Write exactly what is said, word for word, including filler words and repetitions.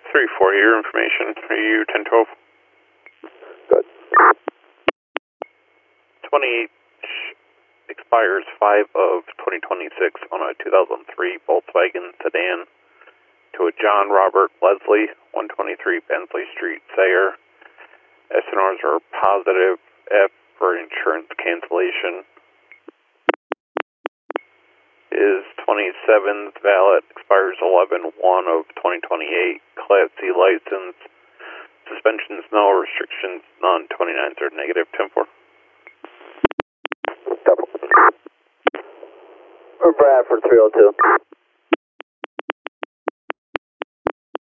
three four, your information. Are you ten twelve? Good. twenty-eight expires five of twenty twenty-six on a two thousand three Volkswagen sedan to a John Robert Leslie, one twenty-three Bensley Street, Sayre. S N Rs are positive. F for insurance cancellation. Is twenty-seventh valid, expires eleven one of twenty twenty-eight. Class C license. Suspensions no, restrictions none. twenty-nines are negative. ten four. Double. For Bradford three oh two.